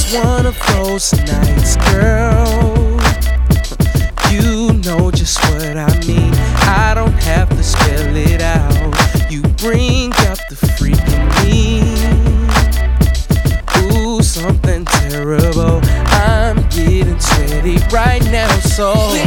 one of those nights, girl. You know just what I mean. I don't have to spell it out. You bring out the freak in me. Ooh, something terrible. I'm getting sweaty right now, so